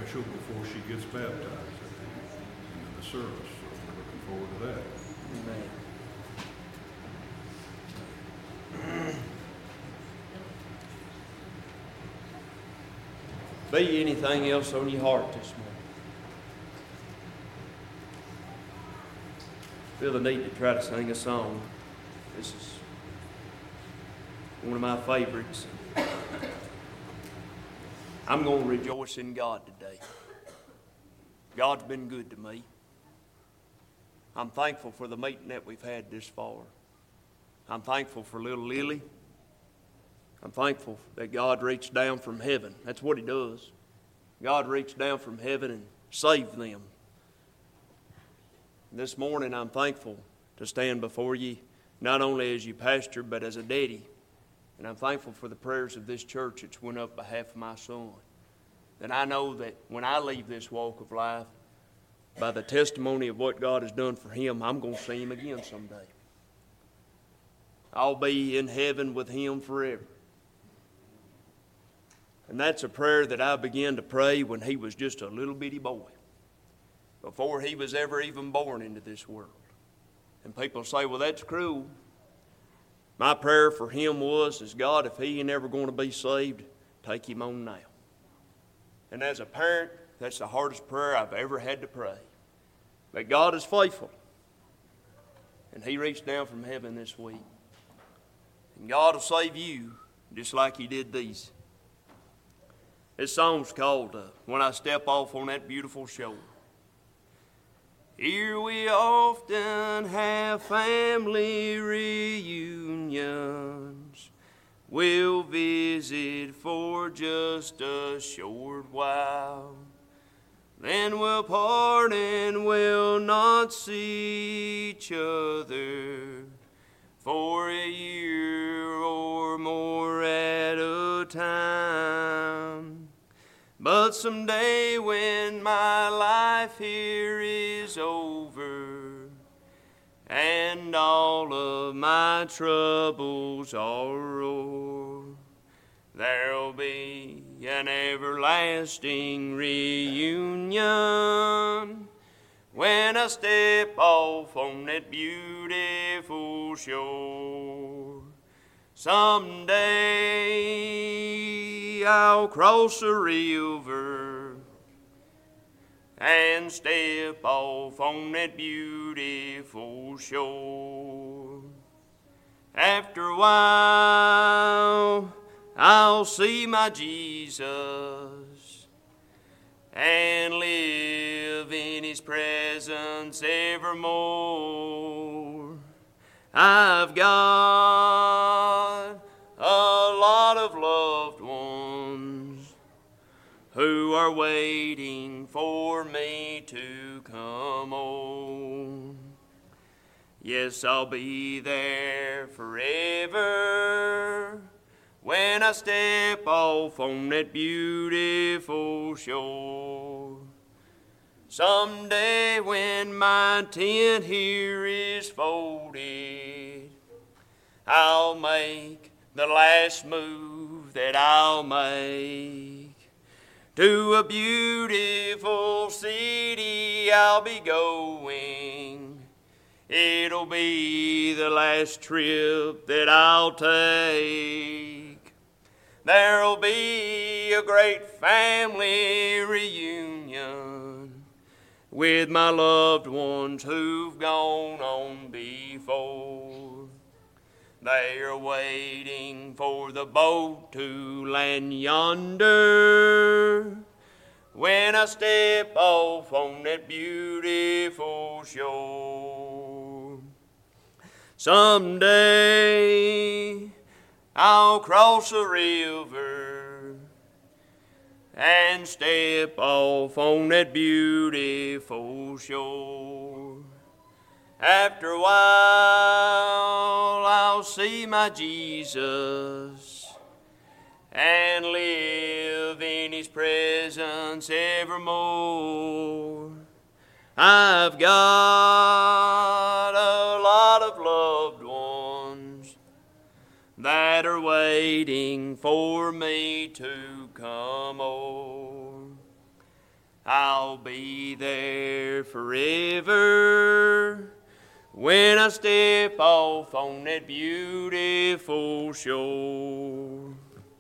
special before she gets baptized at the end of the service. So we're looking forward to that. Amen. Be anything else on your heart this morning? Feel the need to try to sing a song. This is one of my favorites. I'm going to rejoice in God today. God's been good to me. I'm thankful for the meeting that we've had this far. I'm thankful for little Lily. I'm thankful that God reached down from heaven. That's what He does. God reached down from heaven and saved them. This morning I'm thankful to stand before you, not only as your pastor, but as a daddy. And I'm thankful for the prayers of this church that's went up on behalf of my son. And I know that when I leave this walk of life, by the testimony of what God has done for him, I'm going to see him again someday. I'll be in heaven with him forever. And that's a prayer that I began to pray when he was just a little bitty boy, before he was ever even born into this world. And people say, well, that's cruel. My prayer for him is God, if he ain't ever going to be saved, take him on now. And as a parent, that's the hardest prayer I've ever had to pray. But God is faithful. And he reached down from heaven this week. And God will save you just like he did these. This song's called When I Step Off on That Beautiful Shore. Here we often have family reunions. We'll visit for just a short while. Then we'll part and we'll not see each other for a year or more at a time. But someday when my life here is over and all of my troubles are o'er, there'll be an everlasting reunion when I step off on that beautiful shore. Someday I'll cross the river and step off on that beautiful shore. After a while, I'll see my Jesus and live in his presence evermore. I've got a lot of loved ones who are waiting for me to come home. Yes, I'll be there forever when I step off on that beautiful shore. Someday when my tent here is folded, I'll make the last move that I'll make. To a beautiful city I'll be going. It'll be the last trip that I'll take. There'll be a great family reunion with my loved ones who've gone on before. They're waiting for the boat to land yonder when I step off on that beautiful shore. Someday I'll cross a river and step off on that beautiful shore. After a while, I'll see my Jesus and live in his presence evermore. I've got a lot of loved ones that are waiting for me to come home. I'll be there forever when I step off on that beautiful shore.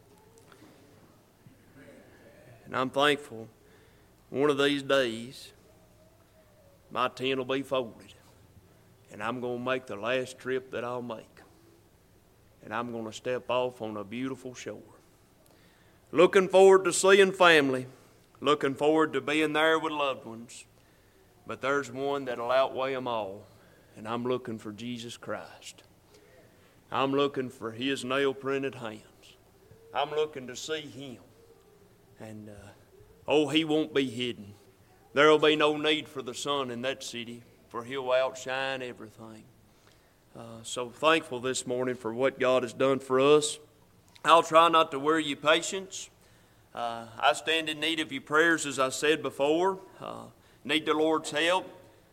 And I'm thankful one of these days my tent will be folded and I'm going to make the last trip that I'll make. And I'm going to step off on a beautiful shore. Looking forward to seeing family. Looking forward to being there with loved ones. But there's one that'll outweigh them all. And I'm looking for Jesus Christ. I'm looking for His nail-printed hands. I'm looking to see Him. And, He won't be hidden. There'll be no need for the sun in that city, for He'll outshine everything. So thankful this morning for what God has done for us. I'll try not to weary you patience. I stand in need of your prayers, as I said before. Need the Lord's help.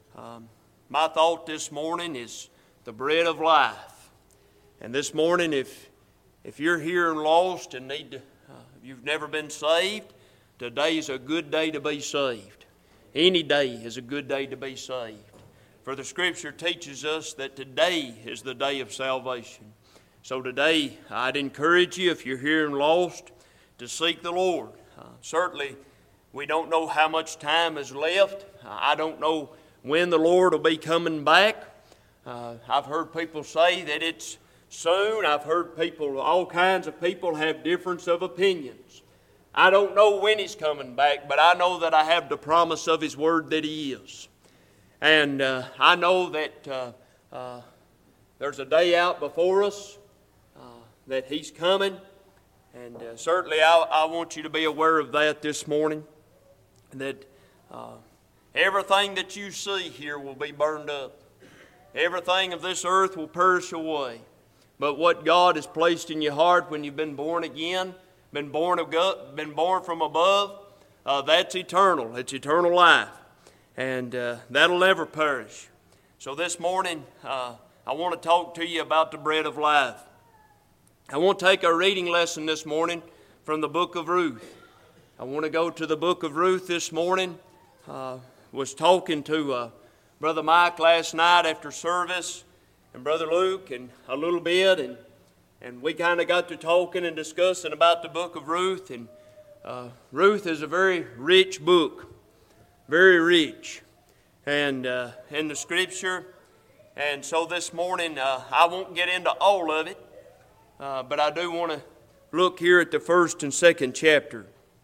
My thought this morning is the bread of life. And this morning, if you're here and lost and you've never been saved, today's a good day to be saved. Any day is a good day to be saved. For the Scripture teaches us that today is the day of salvation. So today, I'd encourage you, if you're here and lost, to seek the Lord. Certainly, we don't know how much time is left. I don't know when the Lord will be coming back. I've heard people say that it's soon. I've heard all kinds of people have difference of opinions. I don't know when He's coming back, but I know that I have the promise of His Word that He is. And I know that there's a day out before us that He's coming. And certainly I want you to be aware of that this morning. That everything that you see here will be burned up. Everything of this earth will perish away. But what God has placed in your heart when you've been born again, been born from above, that's eternal. It's eternal life. And that'll never perish. So this morning, I want to talk to you about the bread of life. I want to take our reading lesson this morning from the book of Ruth. I want to go to the book of Ruth this morning. Was talking to Brother Mike last night after service, and Brother Luke, and a little bit, and we kind of got to talking and discussing about the book of Ruth. And Ruth is a very rich book. Very rich, and in the Scripture. And so this morning, I won't get into all of it, but I do want to look here at the first and second chapter.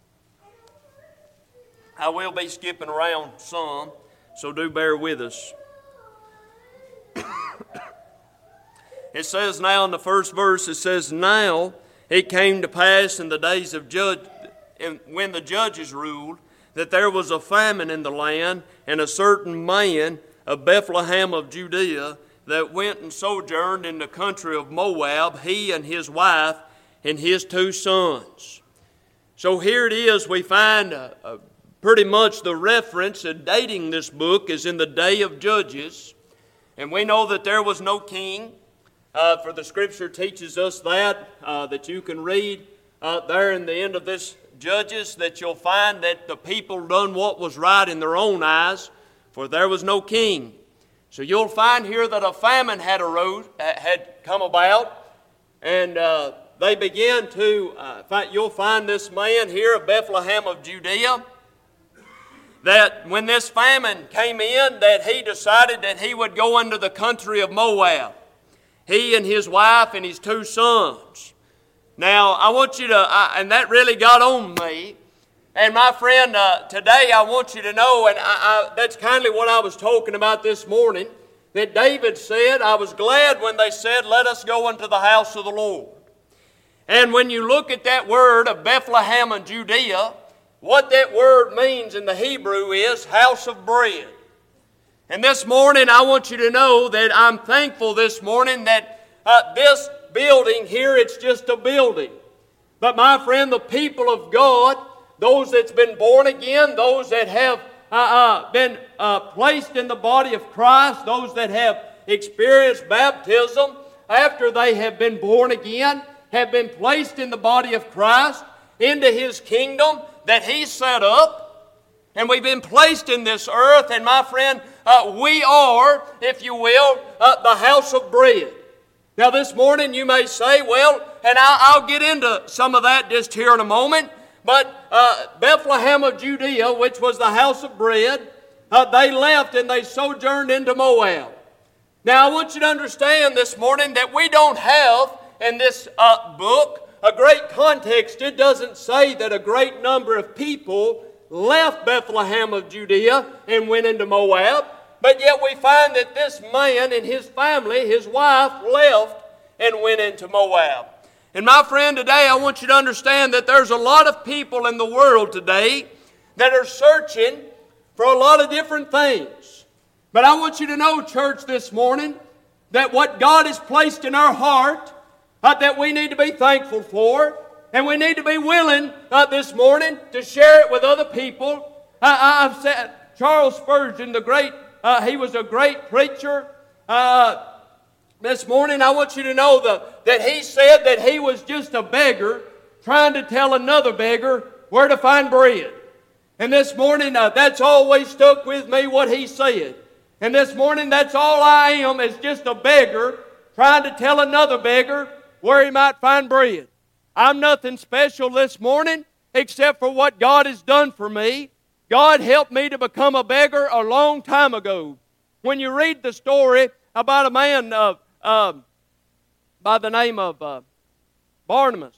I will be skipping around some, so do bear with us. It says now in the first verse, it says, "Now it came to pass in the days of when the judges ruled, that there was a famine in the land, and a certain man of Bethlehem of Judea that went and sojourned in the country of Moab, he and his wife and his 2 sons." So here it is, we find pretty much the reference and dating this book is in the day of Judges. And we know that there was no king, for the Scripture teaches us that you can read there in the end of this Judges, that you'll find that the people done what was right in their own eyes, for there was no king. So you'll find here that a famine had come about, and they began to, you'll find this man here of Bethlehem of Judea, that when this famine came in, that he decided that he would go into the country of Moab. He and his wife and his 2 sons. Now, I want you to, and that really got on me. And my friend, today I want you to know, and that's kindly what I was talking about this morning, that David said, "I was glad when they said, 'Let us go into the house of the Lord.'" And when you look at that word of Bethlehem and Judea, what that word means in the Hebrew is house of bread. And this morning I want you to know that I'm thankful this morning that this building here, it's just a building. But my friend, the people of God, those that's been born again, those that have been placed in the body of Christ, those that have experienced baptism after they have been born again, have been placed in the body of Christ, into His kingdom that He set up. And we've been placed in this earth, and my friend, we are, if you will, the house of bread. Now this morning you may say, well, and I'll get into some of that just here in a moment, but Bethlehem of Judea, which was the house of bread, they left and they sojourned into Moab. Now I want you to understand this morning that we don't have in this book a great context. It doesn't say that a great number of people left Bethlehem of Judea and went into Moab, but yet we find that this man and his family, his wife, left and went into Moab. And my friend, today I want you to understand that there's a lot of people in the world today that are searching for a lot of different things. But I want you to know, church, this morning, that what God has placed in our heart, that we need to be thankful for, and we need to be willing this morning to share it with other people. I've said Charles Spurgeon, he was a great preacher. This morning I want you to know that he said that he was just a beggar trying to tell another beggar where to find bread. And this morning that's always stuck with me, what he said. And this morning that's all I am, is just a beggar trying to tell another beggar where he might find bread. I'm nothing special this morning except for what God has done for me. God helped me to become a beggar a long time ago. When you read the story about a man by the name of Bartimaeus,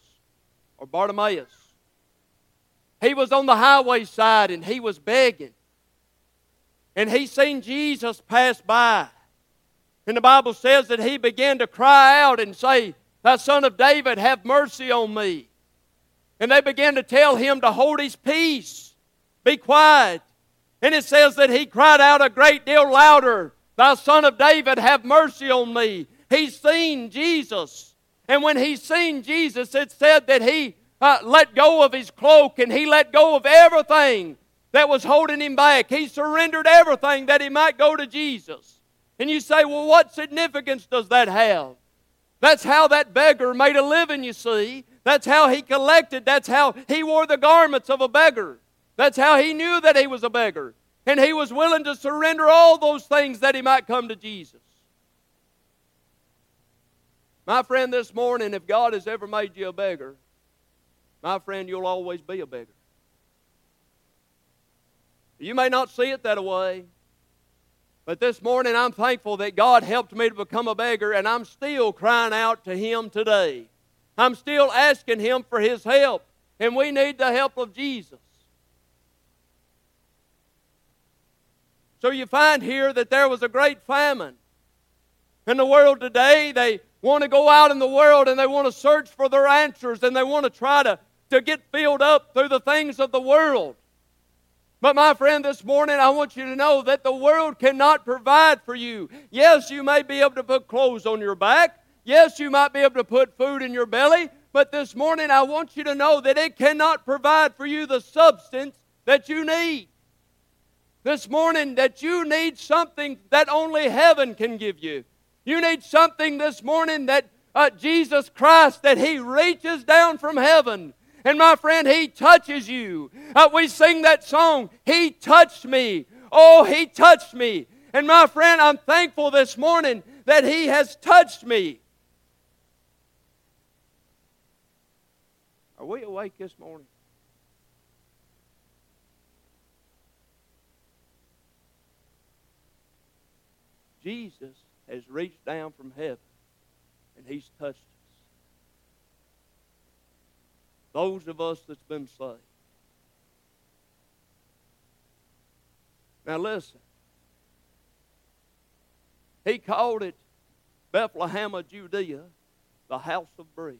he was on the highway side and he was begging. And he seen Jesus pass by. And the Bible says that he began to cry out and say, "Thou Son of David, have mercy on me." And they began to tell him to hold his peace, be quiet. And it says that he cried out a great deal louder, "Thou Son of David, have mercy on me." He's seen Jesus. And when he seen Jesus, it said that he let go of his cloak and he let go of everything that was holding him back. He surrendered everything that he might go to Jesus. And you say, well, what significance does that have? That's how that beggar made a living, you see. That's how he collected. That's how he wore the garments of a beggar. That's how he knew that he was a beggar. And he was willing to surrender all those things that he might come to Jesus. My friend, this morning, if God has ever made you a beggar, my friend, you'll always be a beggar. You may not see it that way, but this morning I'm thankful that God helped me to become a beggar, and I'm still crying out to Him today. I'm still asking Him for His help, and we need the help of Jesus. So you find here that there was a great famine. In the world today, they want to go out in the world and they want to search for their answers, and they want to try to get filled up through the things of the world. But my friend, this morning I want you to know that the world cannot provide for you. Yes, you may be able to put clothes on your back. Yes, you might be able to put food in your belly. But this morning I want you to know that it cannot provide for you the substance that you need. This morning that you need something that only heaven can give you. You need something this morning that Jesus Christ, that He reaches down from heaven. And my friend, He touches you. We sing that song, He touched me. Oh, He touched me. And my friend, I'm thankful this morning that He has touched me. Are we awake this morning? Jesus has reached down from heaven and He's touched us. Those of us that's been saved. Now listen. He called it Bethlehem of Judea, the house of bread.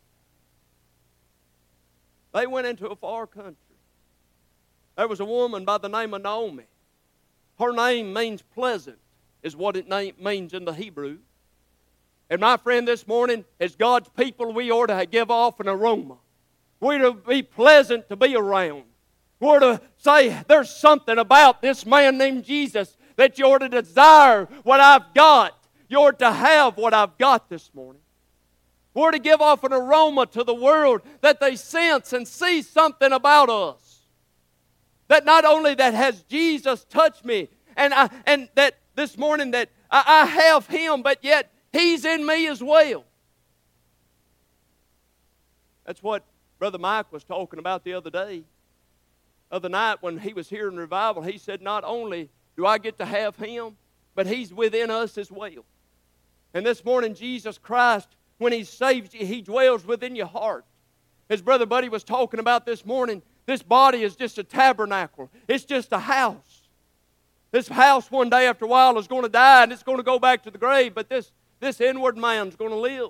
They went into a far country. There was a woman by the name of Naomi. Her name means pleasant, is what it means in the Hebrew. And my friend, this morning, as God's people, we ought to give off an aroma. We're to be pleasant to be around. We're to say, there's something about this man named Jesus that you ought to desire what I've got. You ought to have what I've got this morning. We're to give off an aroma to the world that they sense and see something about us. That not only that has Jesus touched me, and that this morning that I have Him, but yet He's in me as well. That's what Brother Mike was talking about the other night when he was here in revival. He said, not only do I get to have Him, but He's within us as well. And this morning, Jesus Christ, when He saves you, He dwells within your heart. As Brother Buddy was talking about this morning, this body is just a tabernacle. It's just a house. This house one day after a while is going to die and it's going to go back to the grave, but this inward man's going to live.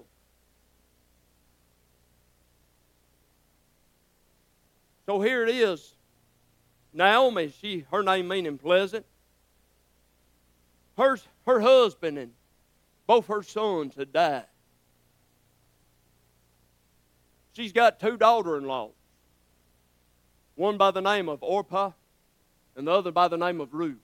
So here it is. Naomi, her name meaning pleasant. Her husband and both her sons had died. She's got 2 daughters-in-law. One by the name of Orpah and the other by the name of Ruth.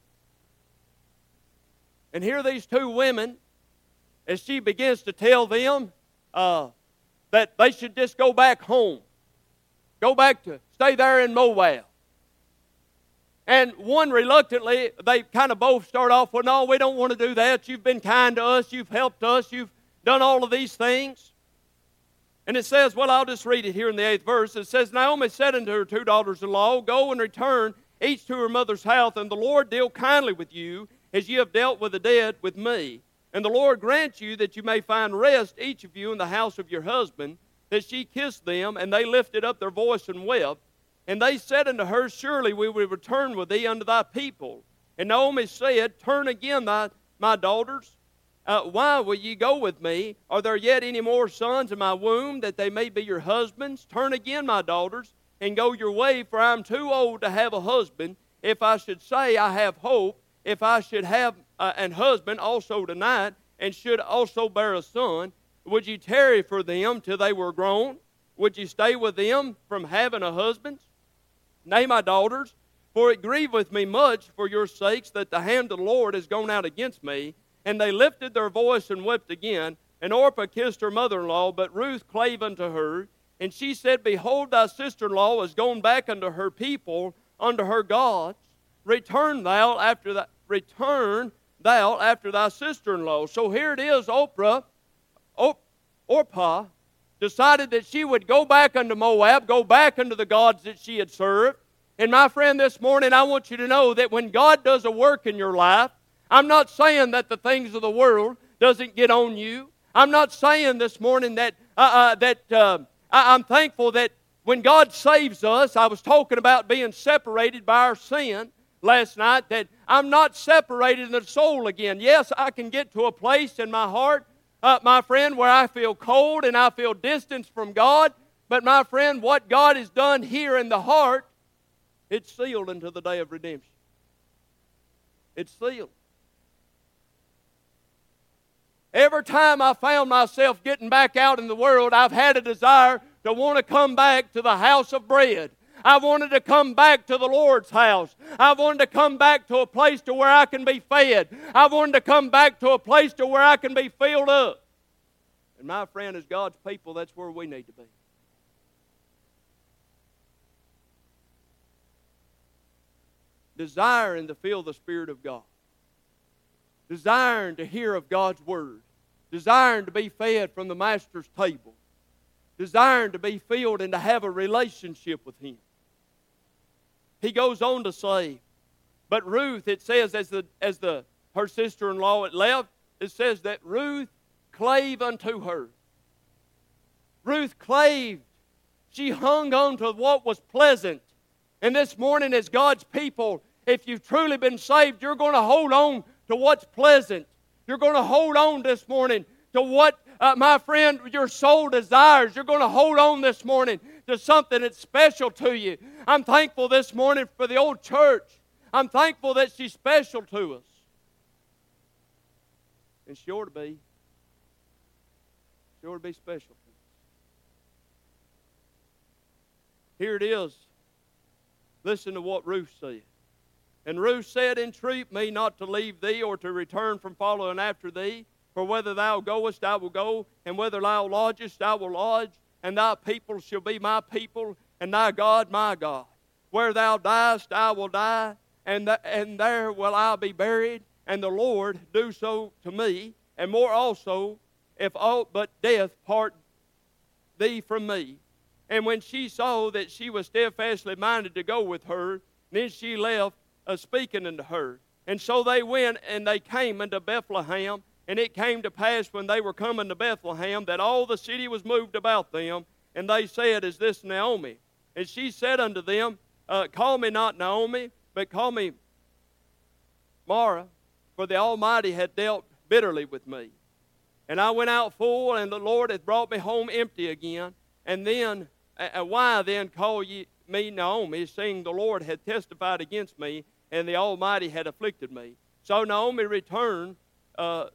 And here these 2 women, as she begins to tell them that they should just go back home. Go back to stay there in Moab. And one reluctantly, they kind of both start off, well, no, we don't want to do that. You've been kind to us. You've helped us. You've done all of these things. And it says, well, I'll just read it here in the 8th verse. It says, Naomi said unto her 2 daughters-in-law, go and return each to her mother's house, and the Lord deal kindly with you, as ye have dealt with the dead with me. And the Lord grant you that you may find rest, each of you, in the house of your husband. That she kissed them, and they lifted up their voice and wept. And they said unto her, surely we will return with thee unto thy people. And Naomi said, turn again, my daughters. Why will ye go with me? Are there yet any more sons in my womb, that they may be your husbands? Turn again, my daughters, and go your way, for I am too old to have a husband. If I should say I have hope, if I should have an husband also tonight, and should also bear a son, would ye tarry for them till they were grown? Would ye stay with them from having a husband? Nay, my daughters, for it grieveth me much for your sakes that the hand of the Lord is gone out against me. And they lifted their voice and wept again. And Orpah kissed her mother-in-law, but Ruth clave unto her. And she said, behold, thy sister-in-law is gone back unto her people, unto her gods. Return thou after thy sister-in-law. So here it is, Orpah decided that she would go back unto Moab, go back unto the gods that she had served. And my friend, this morning I want you to know that when God does a work in your life, I'm not saying that the things of the world doesn't get on you. I'm not saying this morning that I'm thankful that when God saves us, I was talking about being separated by our sin last night, that I'm not separated in the soul again. Yes, I can get to a place in my heart, my friend, where I feel cold and I feel distanced from God. But my friend, what God has done here in the heart, it's sealed until the day of redemption. It's sealed. Every time I found myself getting back out in the world, I've had a desire to want to come back to the house of bread. I wanted to come back to the Lord's house. I wanted to come back to a place to where I can be fed. I wanted to come back to a place to where I can be filled up. And my friend, as God's people, that's where we need to be. Desiring to feel the Spirit of God. Desiring to hear of God's Word. Desiring to be fed from the Master's table. Desiring to be filled and to have a relationship with Him. He goes on to say, but Ruth, it says, her sister-in-law had left, it says that Ruth clave unto her. Ruth claved. She hung on to what was pleasant. And this morning, as God's people, if you've truly been saved, you're going to hold on to what's pleasant. You're going to hold on this morning to what, my friend, your soul desires. You're going to hold on this morning to something that's special to you. I'm thankful this morning for the old church. I'm thankful that she's special to us. And she ought to be. She ought to be special to us. Here it is. Listen to what Ruth said. And Ruth said, entreat me not to leave thee or to return from following after thee. For whether thou goest, I will go, and whether thou lodgest, I will lodge, and thy people shall be my people, and thy God my God. where thou diest I will die, and there will I be buried, and the Lord do so to me, and more also, if aught but death part thee from me. And when she saw that she was steadfastly minded to go with her, then she left, speaking unto her. And so they went, and they came unto Bethlehem. And it came to pass when they were coming to Bethlehem that all the city was moved about them. And they said, Is this Naomi? And she said unto them, Call me not Naomi, but call me Mara, for the Almighty hath dealt bitterly with me. And I went out full, and the Lord hath brought me home empty again. And then, why then call ye me Naomi, seeing the Lord had testified against me, and the Almighty had afflicted me? So Naomi returned, and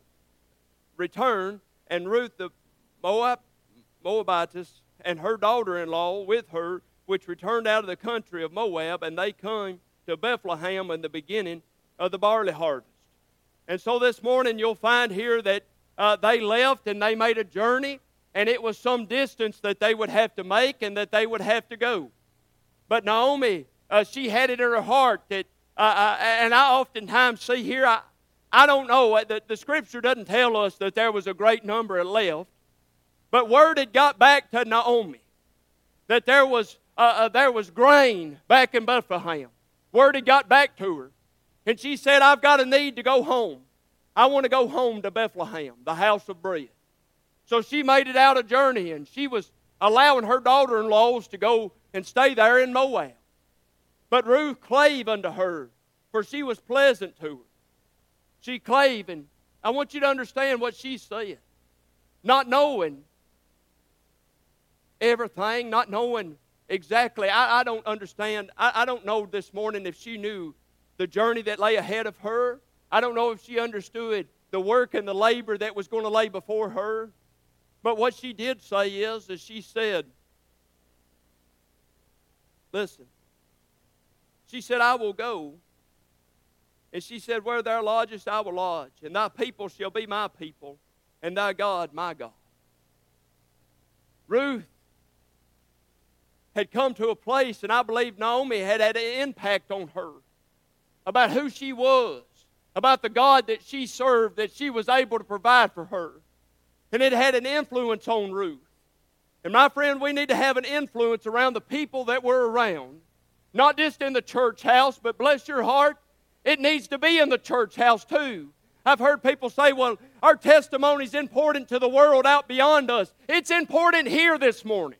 Ruth the Moabitess, and her daughter-in-law with her, which returned out of the country of Moab, and they came to Bethlehem in the beginning of the barley harvest. And so this morning you'll find here that they left and they made a journey, and it was some distance that they would have to make and that they would have to go. But Naomi, she had it in her heart that, and I oftentimes see here, I don't know, the Scripture doesn't tell us that there was a great number left, but word had got back to Naomi that there was grain back in Bethlehem. Word had got back to her. And she said, I've got a need to go home. I want to go home to Bethlehem, the house of bread. So she made it out a journey, and she was allowing her daughter-in-laws to go and stay there in Moab. But Ruth clave unto her, for she was pleasant to her. She clave, and I want you to understand what she said. Not knowing everything, not knowing exactly. I don't understand. I don't know this morning if she knew the journey that lay ahead of her. I don't know if she understood the work and the labor that was going to lay before her. But what she did say is she said, listen, she said, I will go. And she said, where thou lodgest, I will lodge. And thy people shall be my people, and thy God my God. Ruth had come to a place, and I believe Naomi had an impact on her about who she was, about the God that she served, that she was able to provide for her. And it had an influence on Ruth. And my friend, we need to have an influence around the people that we're around. Not just in the church house, but bless your heart, it needs to be in the church house too. I've heard people say, well, our testimony is important to the world out beyond us. It's important here this morning.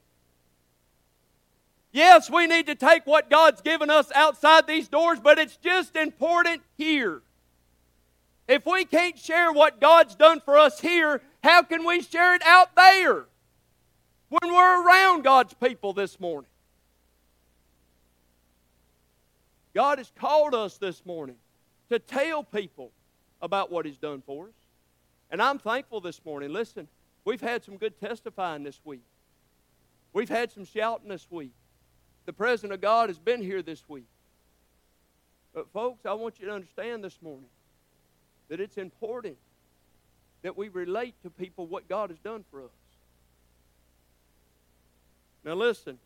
Yes, we need to take what God's given us outside these doors, but it's just important here. If we can't share what God's done for us here, how can we share it out there when we're around God's people this morning? God has called us this morning to tell people about what He's done for us. And I'm thankful this morning. Listen, we've had some good testifying this week. We've had some shouting this week. The President of God has been here this week. But folks, I want you to understand this morning that it's important that we relate to people what God has done for us. Now listen.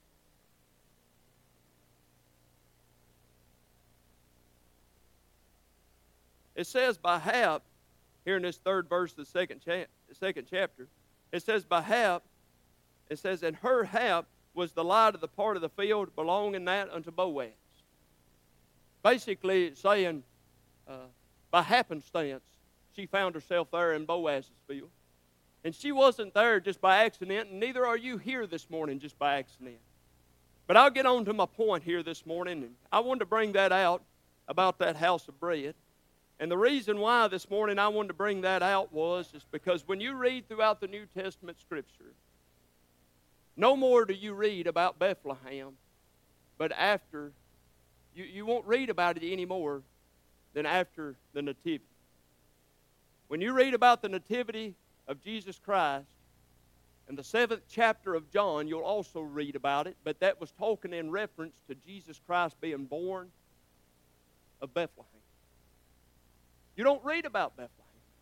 It says by Hap, here in this third verse of the second chapter, it says by Hap, it says, and her Hap was the light of the part of the field belonging that unto Boaz. Basically it's saying, by happenstance, she found herself there in Boaz's field. And she wasn't there just by accident, and neither are you here this morning just by accident. But I'll get on to my point here this morning, and I wanted to bring that out about that house of bread. And the reason why this morning I wanted to bring that out was because when you read throughout the New Testament Scripture, no more do you read about Bethlehem, but after, you won't read about it anymore than after the Nativity. When you read about the Nativity of Jesus Christ, in the 7th chapter of John, you'll also read about it, but that was talking in reference to Jesus Christ being born of Bethlehem. You don't read about Bethlehem.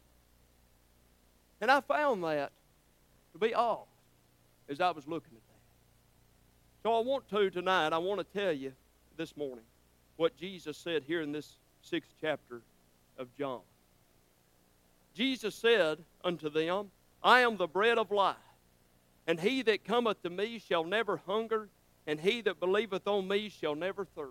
And I found that to be odd as I was looking at that. So I want to tonight, I want to tell you this morning what Jesus said here in this 6th chapter of John. Jesus said unto them, I am the bread of life, and he that cometh to me shall never hunger, and he that believeth on me shall never thirst.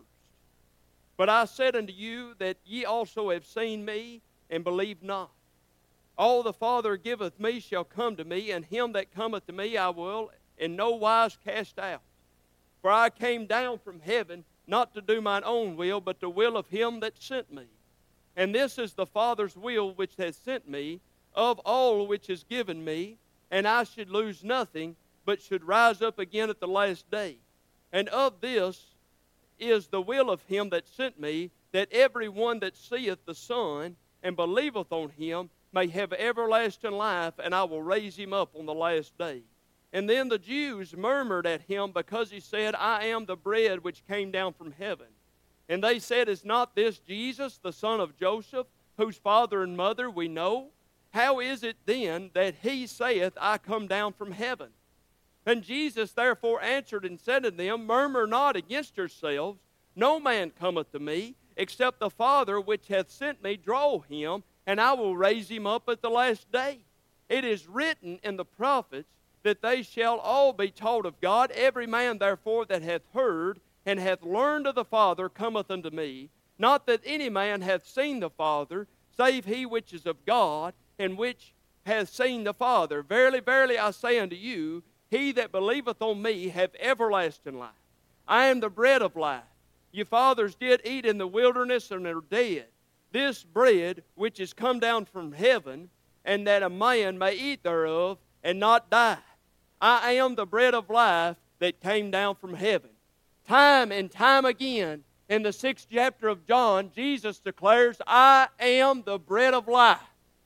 But I said unto you that ye also have seen me, and believe not. All the Father giveth me shall come to me, and him that cometh to me I will in no wise cast out. For I came down from heaven, not to do mine own will, but the will of him that sent me. And this is the Father's will which hath sent me, of all which is given me, and I should lose nothing, but should rise up again at the last day. And of this is the will of him that sent me, that every one that seeth the Son and believeth on him may have everlasting life, and I will raise him up on the last day. And then the Jews murmured at him, because he said, I am the bread which came down from heaven. And they said, Is not this Jesus, the son of Joseph, whose father and mother we know? How is it then that he saith, I come down from heaven? And Jesus therefore answered and said to them, Murmur not against yourselves. No man cometh to me, except the Father which hath sent me draw him, and I will raise him up at the last day. It is written in the prophets that they shall all be taught of God. Every man therefore that hath heard and hath learned of the Father cometh unto me. Not that any man hath seen the Father, save he which is of God, and which hath seen the Father. Verily, verily, I say unto you, he that believeth on me hath everlasting life. I am the bread of life. Your fathers did eat in the wilderness and are dead. This bread which is come down from heaven, and that a man may eat thereof and not die. I am the bread of life that came down from heaven. Time and time again, in the 6th chapter of John, Jesus declares, I am the bread of life.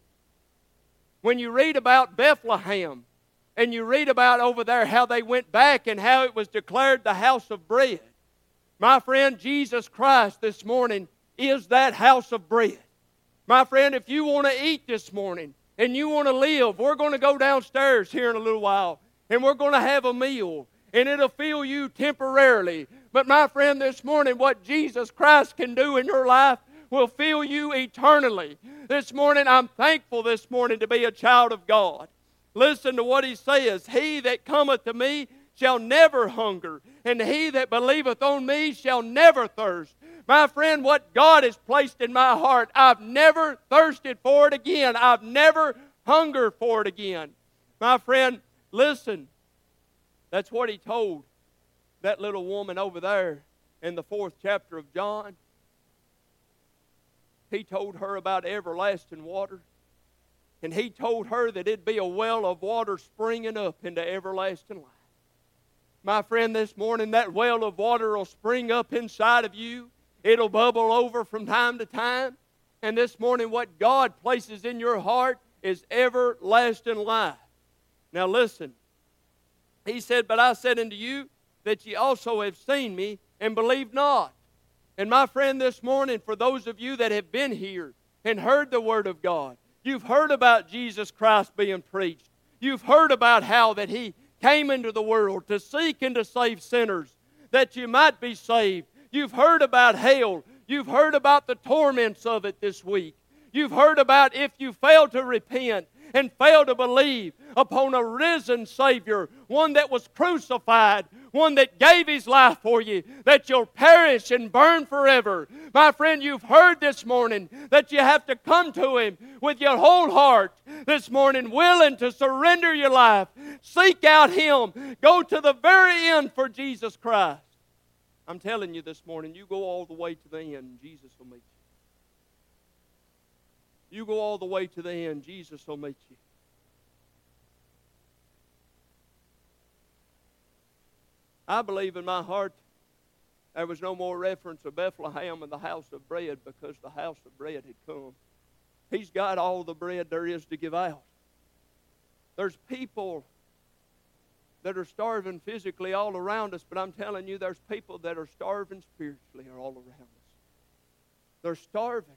When you read about Bethlehem, and you read about over there how they went back and how it was declared the house of bread, my friend, Jesus Christ this morning is that house of bread. My friend, if you want to eat this morning and you want to live, we're going to go downstairs here in a little while, and we're going to have a meal, and it'll fill you temporarily. But my friend, this morning, what Jesus Christ can do in your life will fill you eternally. This morning, I'm thankful this morning to be a child of God. Listen to what he says. He that cometh to me shall never hunger, and he that believeth on me shall never thirst. My friend, what God has placed in my heart, I've never thirsted for it again. I've never hungered for it again. My friend, listen. That's what he told that little woman over there in the 4th chapter of John. He told her about everlasting water. And he told her that it'd be a well of water springing up into everlasting life. My friend, this morning that well of water will spring up inside of you. It'll bubble over from time to time. And this morning what God places in your heart is everlasting life. Now listen. He said, But I said unto you that ye also have seen me and believe not. And my friend, this morning, for those of you that have been here and heard the Word of God, you've heard about Jesus Christ being preached. You've heard about how that He came into the world to seek and to save sinners, that you might be saved. You've heard about hell. You've heard about the torments of it this week. You've heard about if you fail to repent and fail to believe upon a risen Savior, one that was crucified, one that gave His life for you, that you'll perish and burn forever. My friend, you've heard this morning that you have to come to Him with your whole heart this morning, willing to surrender your life. Seek out Him. Go to the very end for Jesus Christ. I'm telling you this morning, you go all the way to the end, Jesus will meet you. You go all the way to the end, Jesus will meet you. I believe in my heart there was no more reference of Bethlehem and the house of bread, because the house of bread had come. He's got all the bread there is to give out. There's people that are starving physically all around us, but I'm telling you, there's people that are starving spiritually all around us. They're starving.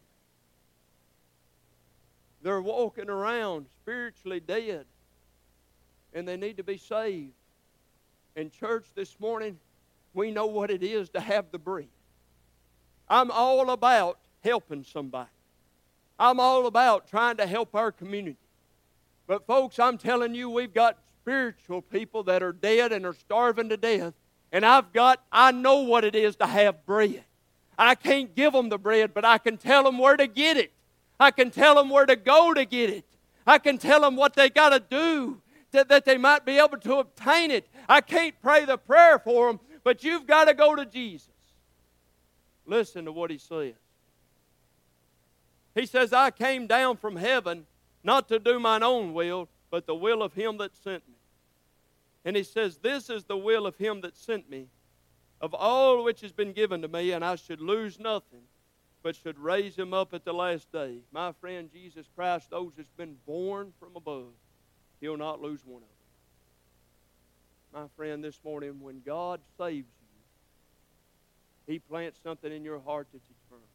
They're walking around spiritually dead, and they need to be saved. In church this morning, we know what it is to have the bread. I'm all about helping somebody. I'm all about trying to help our community. But folks, I'm telling you, we've got spiritual people that are dead and are starving to death. And I know what it is to have bread. I can't give them the bread, but I can tell them where to get it. I can tell them where to go to get it. I can tell them what they got to do that they might be able to obtain it. I can't pray the prayer for them, but you've got to go to Jesus. Listen to what he says. He says, I came down from heaven not to do mine own will, but the will of him that sent me. And he says, this is the will of him that sent me, of all which has been given to me, and I should lose nothing, but should raise him up at the last day. My friend Jesus Christ, those that's been born from above, he'll not lose one of them. My friend, this morning, when God saves you, he plants something in your heart that's eternal.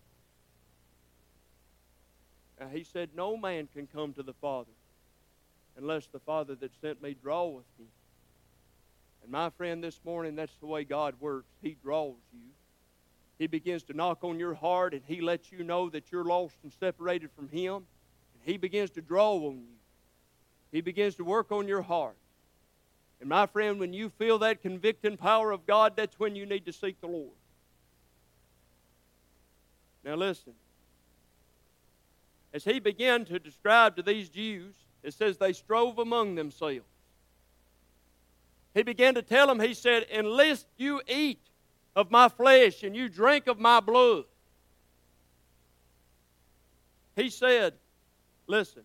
Now, he said, no man can come to the Father unless the Father that sent me draweth him. And my friend, this morning, that's the way God works. He draws you. He begins to knock on your heart, and he lets you know that you're lost and separated from him. And he begins to draw on you. He begins to work on your heart. And my friend, when you feel that convicting power of God, that's when you need to seek the Lord. Now listen. As he began to describe to these Jews, it says they strove among themselves. He began to tell them, he said, unless you eat of my flesh and you drink of my blood. He said, listen,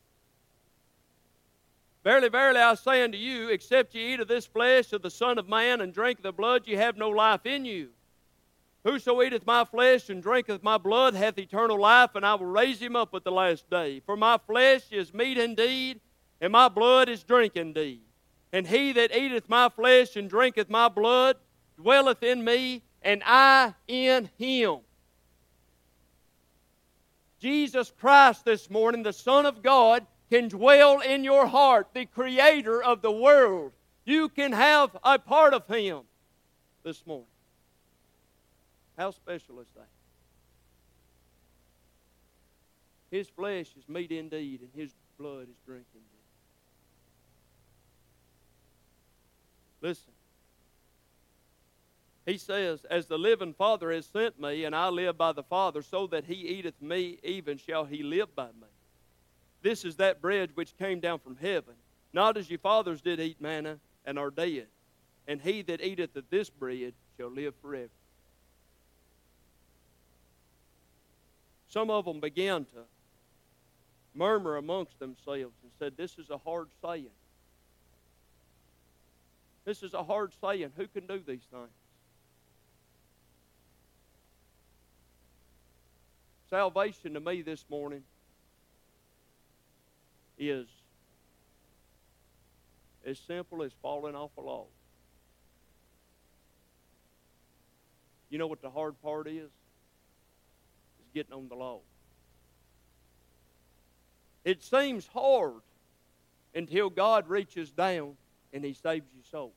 verily, verily, I say unto you, except ye eat of this flesh of the Son of Man and drink of the blood, ye have no life in you. Whoso eateth my flesh and drinketh my blood hath eternal life, and I will raise him up at the last day. For my flesh is meat indeed, and my blood is drink indeed. And he that eateth my flesh and drinketh my blood dwelleth in me, and I in him. Jesus Christ this morning, the Son of God, can dwell in your heart, the Creator of the world. You can have a part of him this morning. How special is that? His flesh is meat indeed, and his blood is drink indeed. Listen. He says, as the living Father has sent me, and I live by the Father, so that he eateth me, even shall he live by me. This is that bread which came down from heaven, not as your fathers did eat manna, and are dead. And he that eateth of this bread shall live forever. Some of them began to murmur amongst themselves and said, this is a hard saying. This is a hard saying. Who can do these things? Salvation to me this morning is as simple as falling off a log. You know what the hard part is? It's getting on the log. It seems hard until God reaches down and he saves your soul.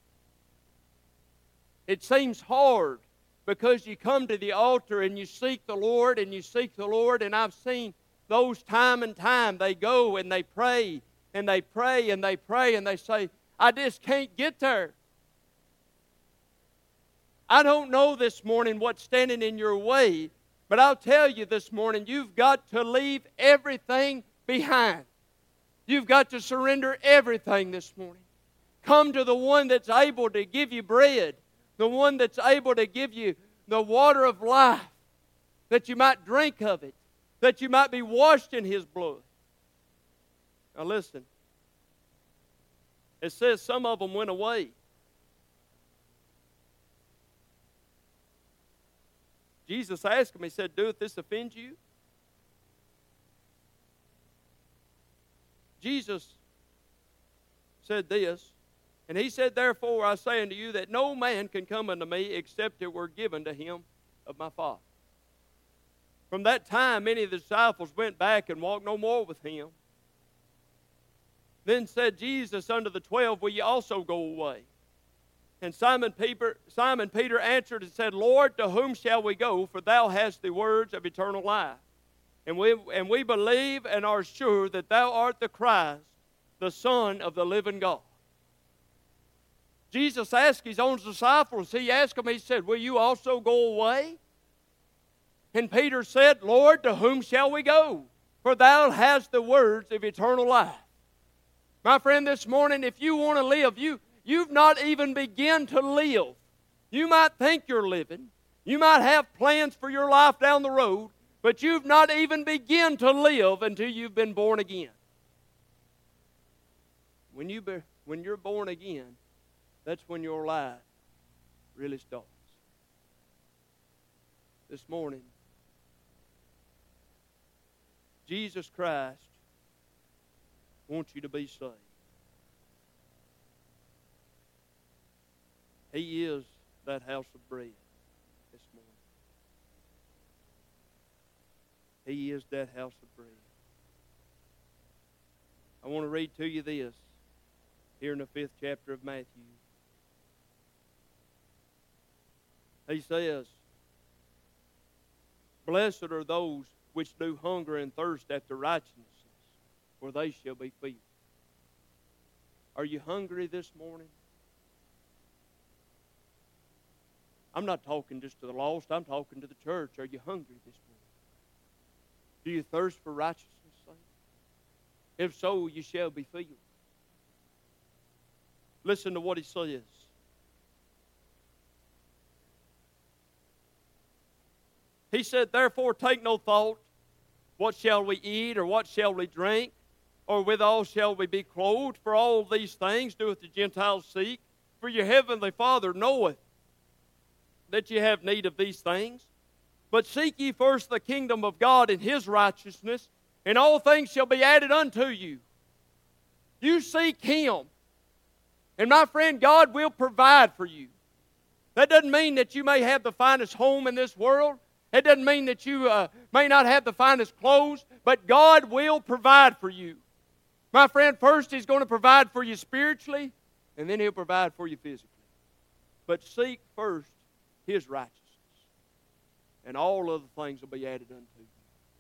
It seems hard because you come to the altar and you seek the Lord and you seek the Lord, and I've seen those time and time. They go and they pray and they pray and they pray and they say, I just can't get there. I don't know this morning what's standing in your way, but I'll tell you this morning, you've got to leave everything behind. You've got to surrender everything this morning. Come to the one that's able to give you bread, the one that's able to give you the water of life, that you might drink of it, that you might be washed in his blood. Now listen, it says some of them went away. Jesus asked him, he said, doeth this offend you? Jesus said this, and he said, therefore I say unto you that no man can come unto me except it were given to him of my Father. From that time many of the disciples went back and walked no more with him. Then said Jesus unto the 12, will ye also go away? And Simon Peter answered and said, Lord, to whom shall we go? For thou hast the words of eternal life. And we believe and are sure that thou art the Christ, the Son of the living God. Jesus asked his own disciples, he asked them, he said, will you also go away? And Peter said, Lord, to whom shall we go? For thou hast the words of eternal life. My friend, this morning, if you want to live, you've not even begun to live. You might think you're living. You might have plans for your life down the road, but you've not even begun to live until you've been born again. When you're born again, that's when your life really starts. This morning, Jesus Christ wants you to be saved. He is that house of bread this morning. He is that house of bread. I want to read to you this here in the 5th chapter of Matthew. He says, blessed are those which do hunger and thirst after righteousness, for they shall be filled. Are you hungry this morning? I'm not talking just to the lost. I'm talking to the church. Are you hungry this morning? Do you thirst for righteousness' sake? If so, you shall be filled. Listen to what he says. He said, therefore take no thought, what shall we eat, or what shall we drink, or withal shall we be clothed? For all these things doeth the Gentiles seek. For your heavenly Father knoweth that ye have need of these things. But seek ye first the kingdom of God and his righteousness, and all things shall be added unto you. You seek him. And my friend, God will provide for you. That doesn't mean that you may have the finest home in this world. It doesn't mean that you may not have the finest clothes, but God will provide for you. My friend, first He's going to provide for you spiritually, and then He'll provide for you physically. But seek first His righteousness, and all other things will be added unto you.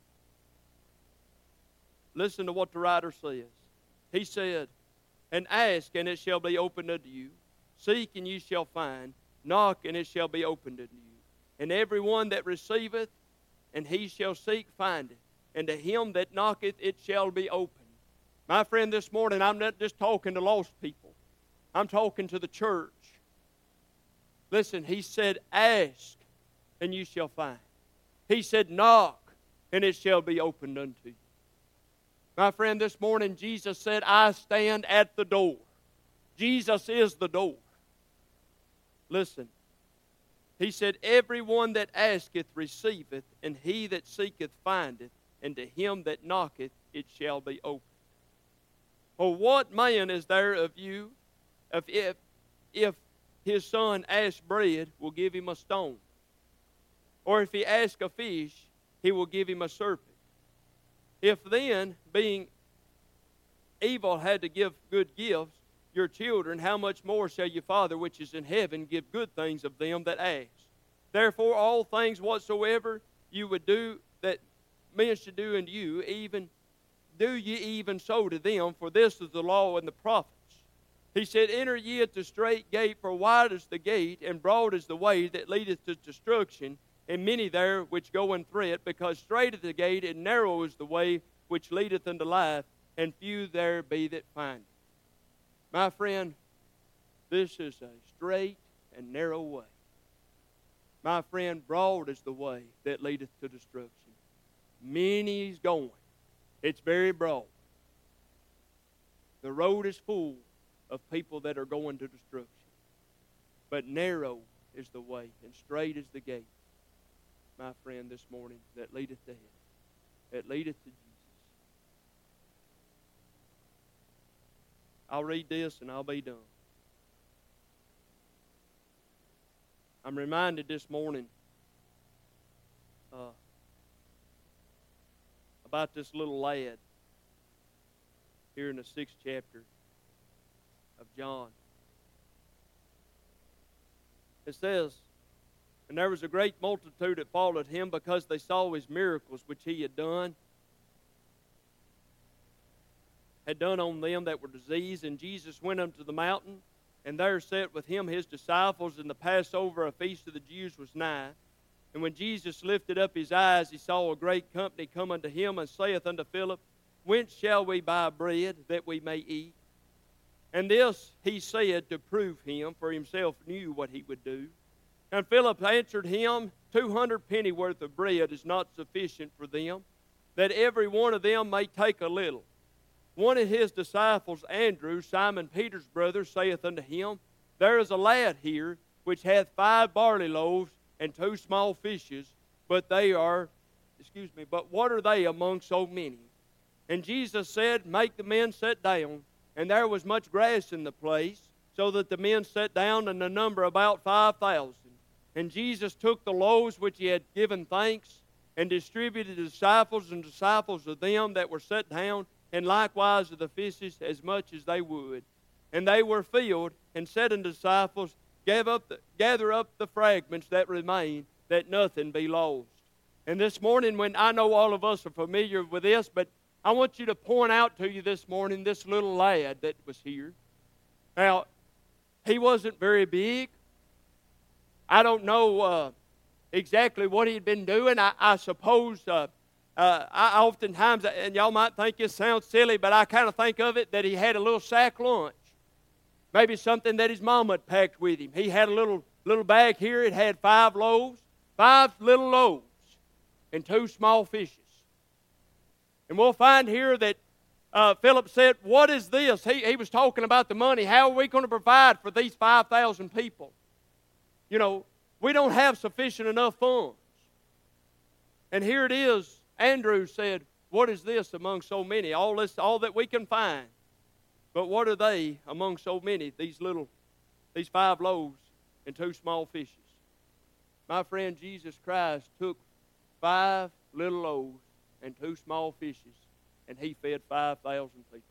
Listen to what the writer says. He said, and ask, and it shall be opened unto you. Seek, and ye shall find. Knock, and it shall be opened unto you. And every one that receiveth, and he shall seek, findeth. And to him that knocketh, it shall be opened. My friend, this morning, I'm not just talking to lost people. I'm talking to the church. Listen, he said, ask, and you shall find. He said, knock, and it shall be opened unto you. My friend, this morning, Jesus said, I stand at the door. Jesus is the door. Listen. He said, everyone that asketh receiveth, and he that seeketh findeth, and to him that knocketh it shall be opened. For what man is there of you, if his son asks bread, will give him a stone? Or if he asks a fish, he will give him a serpent? If then, being evil, had to give good gifts, your children, how much more shall your Father which is in heaven give good things of them that ask? Therefore all things whatsoever you would do that men should do unto you, even do ye even so to them, for this is the law and the prophets. He said, enter ye at the strait gate, for wide is the gate, and broad is the way that leadeth to destruction, and many there which go in through it, because strait is the gate, and narrow is the way which leadeth unto life, and few there be that find it. My friend, this is a straight and narrow way. My friend, broad is the way that leadeth to destruction. Many's going. It's very broad. The road is full of people that are going to destruction. But narrow is the way, and straight is the gate, my friend, this morning, that leadeth to heaven. That leadeth to Jesus. I'll read this and I'll be done. I'm reminded this morning about this little lad here in the 6th chapter of John. It says, "And there was a great multitude that followed him, because they saw his miracles which he had done on them that were diseased. And Jesus went unto the mountain, and there sat with him his disciples, and the Passover, a feast of the Jews, was nigh. And when Jesus lifted up his eyes, he saw a great company come unto him, and saith unto Philip, Whence shall we buy bread that we may eat? And this he said to prove him, for himself knew what he would do. And Philip answered him, 200 pennyworth of bread is not sufficient for them, that every one of them may take a little. One of his disciples, Andrew, Simon Peter's brother, saith unto him, There is a lad here which hath 5 barley loaves and 2 small fishes, but what are they among so many? And Jesus said, Make the men sit down. And there was much grass in the place, so that the men sat down, and the number about 5,000. And Jesus took the loaves which he had given thanks, and distributed to the disciples, and disciples of them that were set down, and likewise of the fishes as much as they would. And they were filled, and said unto the disciples, Gather up the fragments that remain, that nothing be lost. And this morning, when I know all of us are familiar with this, but I want you to point out to you this morning this little lad that was here. Now, he wasn't very big. I don't know exactly what he'd been doing. I suppose I oftentimes, and y'all might think this sounds silly, but I kind of think of it that he had a little sack lunch. Maybe something that his mama had packed with him. He had a little bag here. It had 5 loaves, 5 little loaves, and 2 small fishes. And we'll find here that Philip said, What is this? He was talking about the money. How are we going to provide for these 5,000 people? You know, we don't have sufficient enough funds. And here it is. Andrew said, What is this among so many? All that we can find. But what are they among so many? These 5 loaves and 2 small fishes. My friend, Jesus Christ took 5 little loaves and 2 small fishes, and he fed 5,000 people.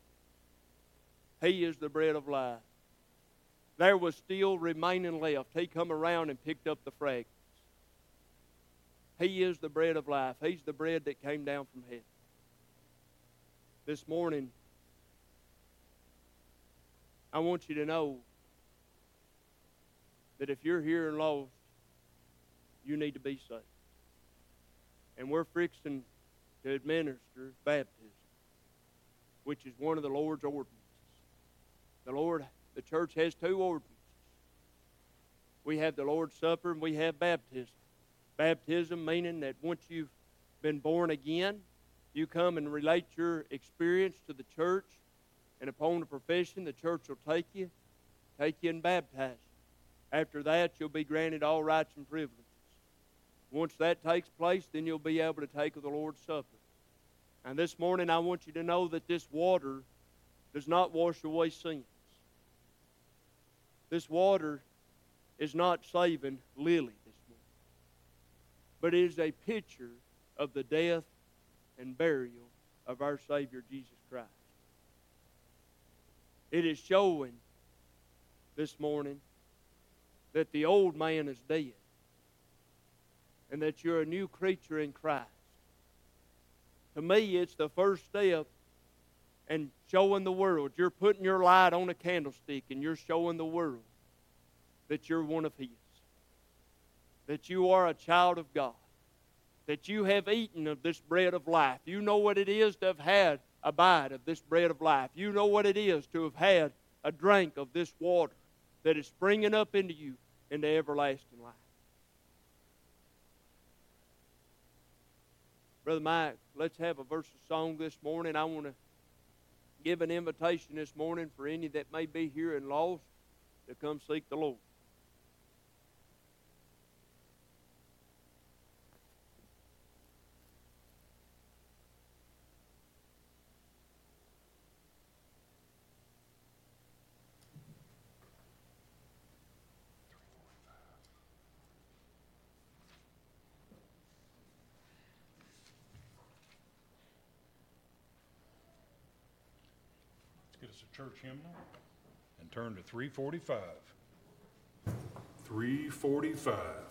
He is the bread of life. There was still remaining left. He come around and picked up the fragments. He is the bread of life. He's the bread that came down from heaven. This morning, I want you to know that if you're here and lost, you need to be saved. And we're fixing to administer baptism, which is one of the Lord's ordinances. The church has 2 ordinances. We have the Lord's Supper and we have baptism. Baptism meaning that once you've been born again, you come and relate your experience to the church, and upon the profession, the church will take you and baptize you. After that, you'll be granted all rights and privileges. Once that takes place, then you'll be able to take the Lord's Supper. And this morning, I want you to know that this water does not wash away sins. This water is not saving Lily this morning, but it is a picture of the death and burial of our Savior Jesus Christ. It is showing this morning that the old man is dead and that you're a new creature in Christ. To me, it's the first step in showing the world. You're putting your light on a candlestick and you're showing the world that you're one of His, that you are a child of God, that you have eaten of this bread of life. You know what it is to have had a bite of this bread of life. You know what it is to have had a drink of this water that is springing up into you into everlasting life. Brother Mike, let's have a verse of song this morning. I want to give an invitation this morning for any that may be here and lost to come seek the Lord. Get us a church hymnal and turn to 345. 3:45.